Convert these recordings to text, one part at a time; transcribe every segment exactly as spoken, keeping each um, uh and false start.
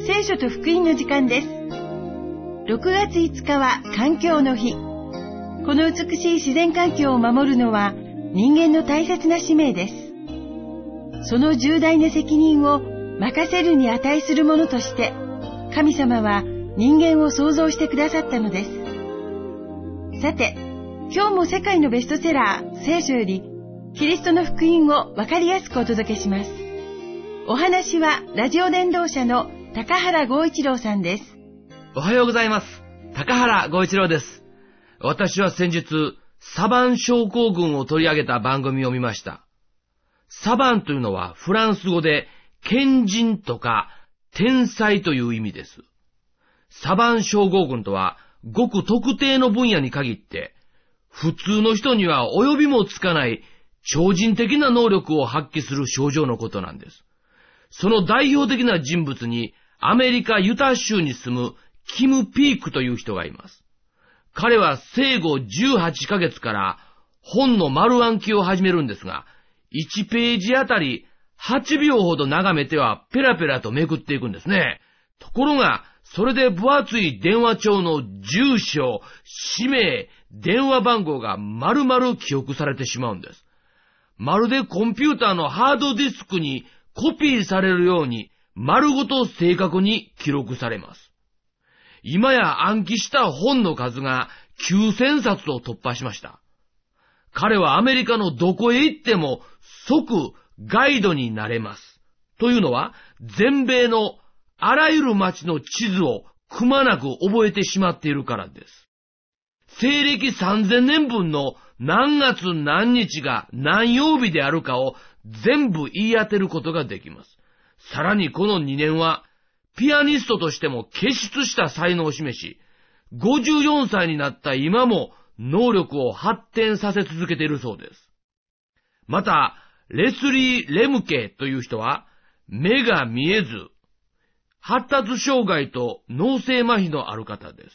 聖書と福音の時間です。ろくがついつかは環境の日。この美しい自然環境を守るのは人間の大切な使命です。その重大な責任を任せるに値するものとして神様は人間を創造してくださったのです。さて、今日も世界のベストセラー聖書よりキリストの福音をわかりやすくお届けします。お話はラジオ伝道者の高原剛一郎さんです。 おはようございます。高原剛一郎です。私は先日サバン症候群を取り上げた番組を見ました。サバンというのはフランス語で賢人とか天才という意味です。サバン症候群とはごく特定の分野に限って普通の人には及びもつかない超人的な能力を発揮する症状のことなんです。その代表的な人物にアメリカユタ州に住むキム・ピークという人がいます。彼は生後じゅうはちかげつから本の丸暗記を始めるんですが、いちページあたりはちびょうほど眺めてはペラペラとめくっていくんですね。ところが、それで分厚い電話帳の住所、氏名、電話番号が丸々記憶されてしまうんです。まるでコンピューターのハードディスクにコピーされるように丸ごと正確に記録されます。今や暗記した本の数がきゅうせんさつを突破しました。彼はアメリカのどこへ行っても即ガイドになれます。というのは全米のあらゆる街の地図をくまなく覚えてしまっているからです。西暦さんぜんねんぶんの何月何日が何曜日であるかを全部言い当てることができます。さらにこのにねんはピアニストとしても傑出した才能を示し、ごじゅうよんさいになった今も能力を発展させ続けているそうです。また、レスリー・レムケという人は目が見えず、発達障害と脳性麻痺のある方です。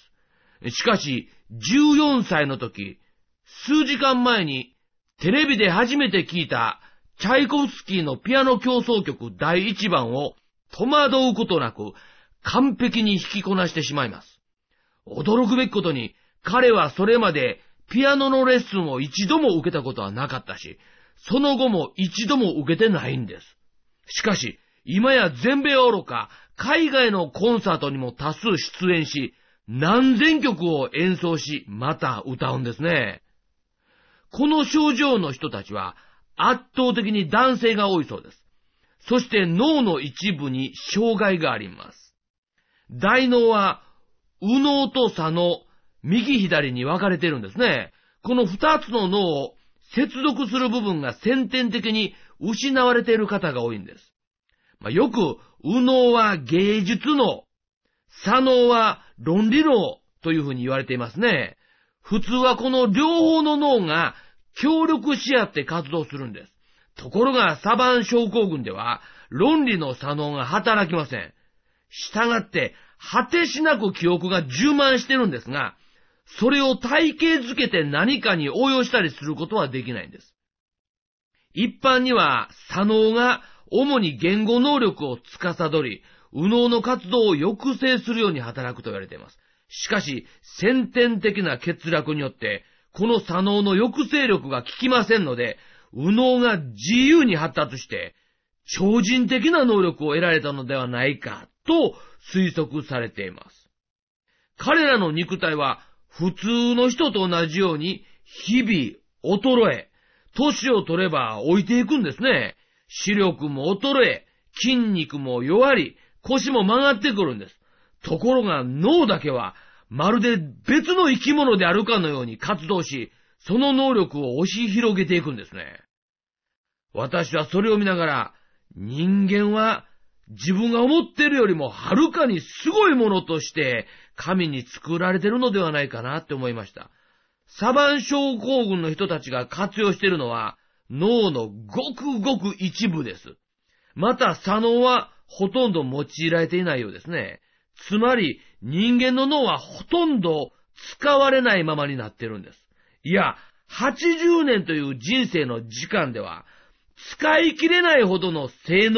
しかし、じゅうよんさいの時、数時間前にテレビで初めて聞いたチャイコフスキーのピアノ協奏曲だいいちばんを戸惑うことなく完璧に弾きこなしてしまいます。驚くべきことに彼はそれまでピアノのレッスンを一度も受けたことはなかったし、その後も一度も受けてないんです。しかし、今や全米はおろか海外のコンサートにも多数出演し、何千曲を演奏し、また歌うんですね。この症状の人たちは圧倒的に男性が多いそうです。そして脳の一部に障害があります。大脳は右脳と左脳、右左に分かれているんですね。この二つの脳を接続する部分が先天的に失われている方が多いんです。まあ、よく右脳は芸術脳、左脳は論理脳というふうに言われていますね。普通はこの両方の脳が協力し合って活動するんです。ところがサバン症候群では論理の左脳が働きません。したがって果てしなく記憶が充満してるんですが、それを体系づけて何かに応用したりすることはできないんです。一般には左脳が主に言語能力を司り、右脳の活動を抑制するように働くと言われています。しかし、先天的な欠落によって、この左脳の抑制力が効きませんので、右脳が自由に発達して、超人的な能力を得られたのではないかと推測されています。彼らの肉体は普通の人と同じように日々衰え、年を取れば老いていくんですね。視力も衰え、筋肉も弱り、腰も曲がってくるんです。ところが脳だけはまるで別の生き物であるかのように活動し、その能力を押し広げていくんですね。私はそれを見ながら、人間は自分が思っているよりもはるかにすごいものとして神に作られているのではないかなって思いました。サバン症候群の人たちが活用しているのは脳のごくごく一部です。また左脳はほとんど用いられていないようですね。つまり人間の脳はほとんど使われないままになっているんです。いや、はちじゅうねんという人生の時間では使い切れないほどの性能、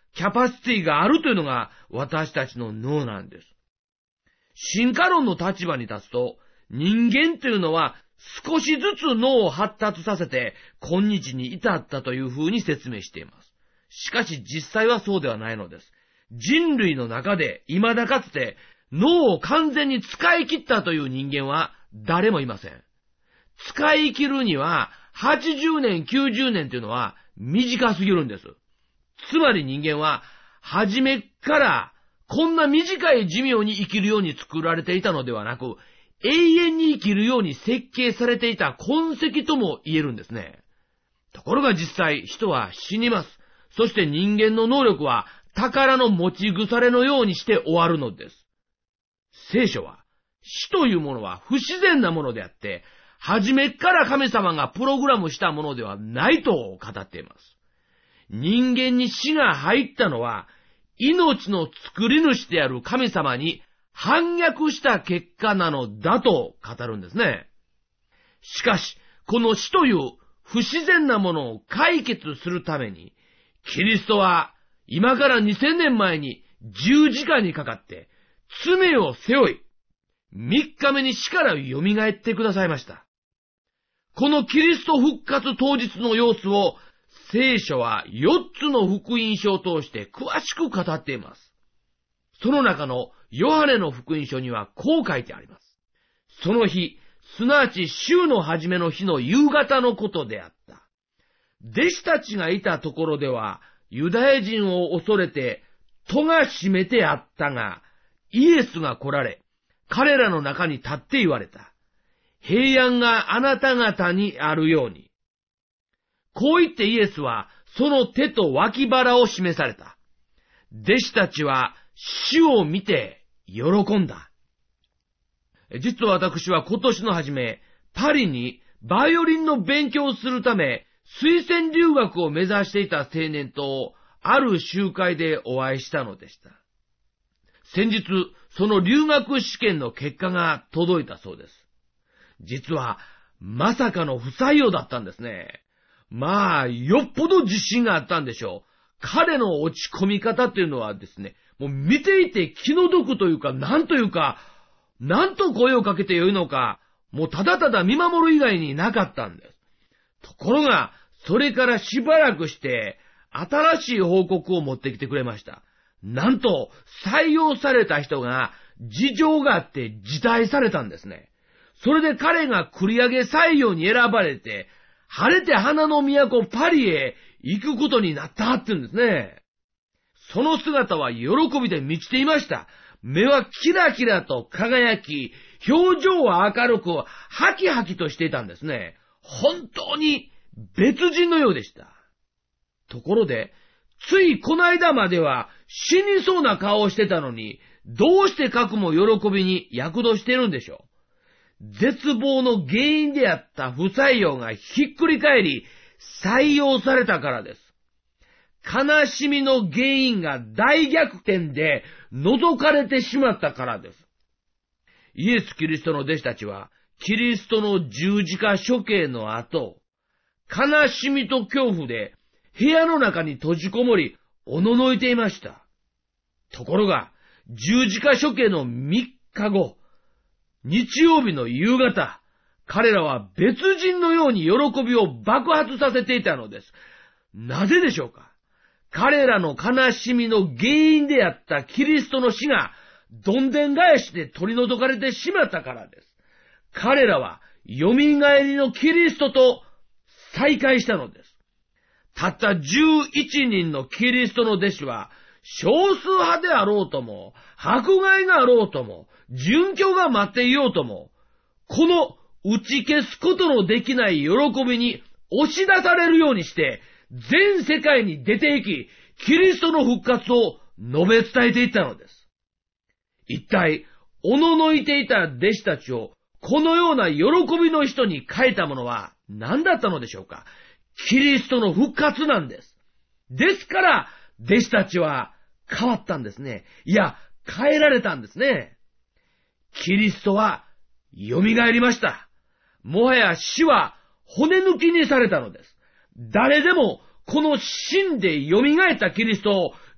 キャパシティがあるというのが私たちの脳なんです。進化論の立場に立つと、人間というのは少しずつ脳を発達させて今日に至ったというふうに説明しています。しかし実際はそうではないのです。人類の中で未だかつて脳を完全に使い切ったという人間は誰もいません。使い切るにははちじゅうねん、きゅうじゅうねんというのは短すぎるんです。つまり人間は初めからこんな短い寿命に生きるように作られていたのではなく、永遠に生きるように設計されていた痕跡とも言えるんですね。ところが実際人は死にます。そして人間の能力は宝の持ち腐れのようにして終わるのです。聖書は死というものは不自然なものであって、初めから神様がプログラムしたものではないと語っています。人間に死が入ったのは、命の作り主である神様に反逆した結果なのだと語るんですね。しかし、この死という不自然なものを解決するために、キリストは今からにせんねんまえに十字架にかかって罪を背負い、三日目に死から蘇ってくださいました。このキリスト復活当日の様子を聖書はよっつの福音書を通して詳しく語っています。その中のヨハネの福音書にはこう書いてあります。その日、すなわち週の初めの日の夕方のことであった。弟子たちがいたところでは、ユダヤ人を恐れて戸が閉めてあったが、イエスが来られ、彼らの中に立って言われた。平安があなた方にあるように。こう言ってイエスはその手と脇腹を示された。弟子たちは主を見て喜んだ。実は私は今年の初め、パリにバイオリンの勉強をするため、推薦留学を目指していた青年とある集会でお会いしたのでした。先日、その留学試験の結果が届いたそうです。実は、まさかの不採用だったんですね。まあ、よっぽど自信があったんでしょう。彼の落ち込み方っていうのはですね、もう見ていて気の毒というか、なんというか、なんと声をかけてよいのか、もうただただ見守る以外になかったんです。ところが、それからしばらくして、新しい報告を持ってきてくれました。なんと、採用された人が、事情があって辞退されたんですね。それで彼が繰り上げ採用に選ばれて、晴れて花の都パリへ行くことになったって言うんですね。その姿は喜びで満ちていました。目はキラキラと輝き、表情は明るく、ハキハキとしていたんですね。本当に別人のようでした。ところで、ついこの間までは死にそうな顔をしてたのに、どうしてかくも喜びに躍動しているんでしょう。絶望の原因であった不採用がひっくり返り、採用されたからです。悲しみの原因が大逆転で除かれてしまったからです。イエス・キリストの弟子たちは、キリストの十字架処刑の後、悲しみと恐怖で部屋の中に閉じこもり、おののいていました。ところが、十字架処刑の三日後、日曜日の夕方、彼らは別人のように喜びを爆発させていたのです。なぜでしょうか？彼らの悲しみの原因であったキリストの死がどんでん返しで取り除かれてしまったからです。彼らは蘇りのキリストと再会したのです。たったじゅういちにんのキリストの弟子は、少数派であろうとも、迫害があろうとも、殉教が待っていようとも、この打ち消すことのできない喜びに押し出されるようにして、全世界に出て行き、キリストの復活を述べ伝えていったのです。一体、おののいていた弟子たちを、このような喜びの人に変えたものは何だったのでしょうか？キリストの復活なんです。ですから、弟子たちは変わったんですね。いや、変えられたんですね。キリストは蘇りました。もはや死は骨抜きにされたのです。誰でもこの死んで蘇ったキリストを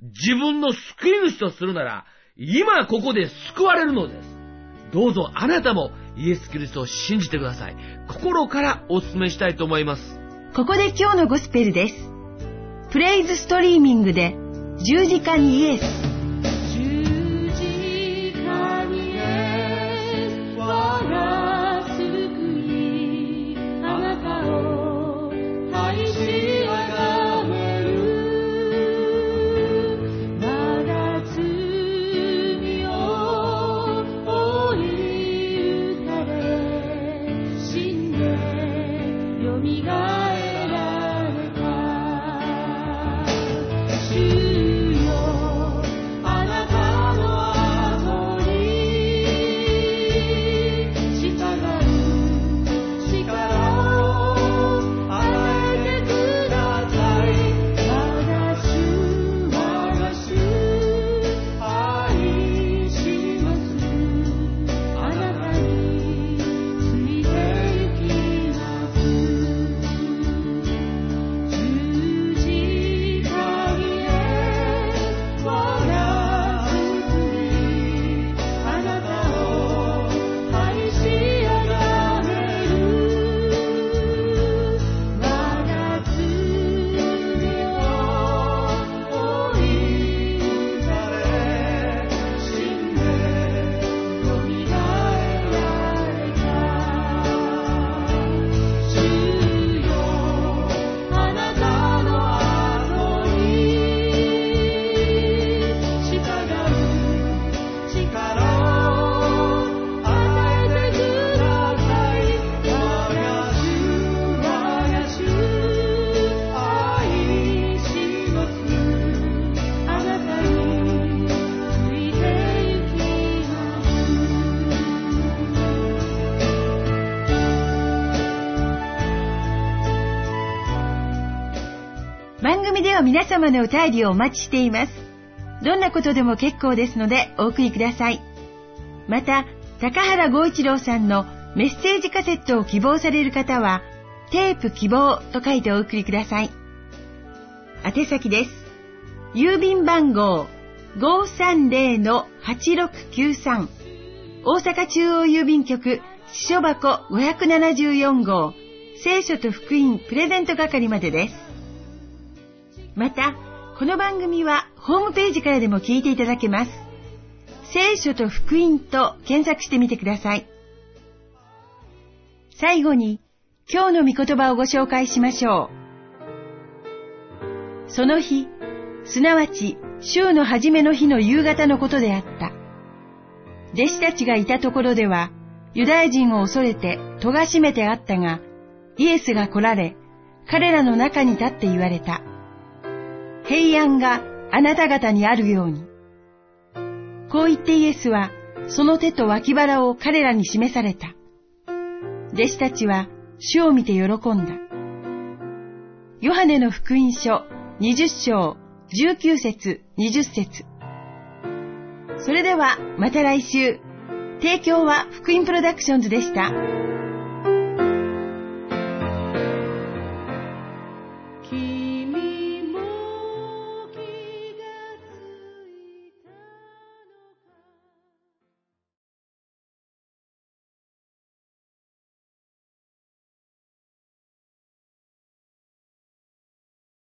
自分の救い主とするなら、今ここで救われるのです。どうぞあなたもイエス・キリストを信じてください。心からお勧めしたいと思います。 ここで今日のゴスペルです。プレイズストリーミングで十字架にイエス。番組では皆様のお便りをお待ちしています。どんなことでも結構ですのでお送りください。また、高原剛一郎さんのメッセージカセットを希望される方は、テープ希望と書いてお送りください。宛先です。郵便番号 ごーさんぜろのはちろくきゅうさん 大阪中央郵便局支所箱ごひゃくななじゅうよん号聖書と福音プレゼント係までです。また、この番組はホームページからでも聞いていただけます。聖書と福音と検索してみてください。最後に、今日の御言葉をご紹介しましょう。その日、すなわち週の初めの日の夕方のことであった。弟子たちがいたところでは、ユダヤ人を恐れて戸が閉めてあったが、イエスが来られ、彼らの中に立って言われた。平安があなた方にあるように。こう言ってイエスは、その手と脇腹を彼らに示された。弟子たちは主を見て喜んだ。ヨハネの福音書にじゅっ章じゅうきゅう節にじゅっ節。それではまた来週。提供は福音プロダクションズでした。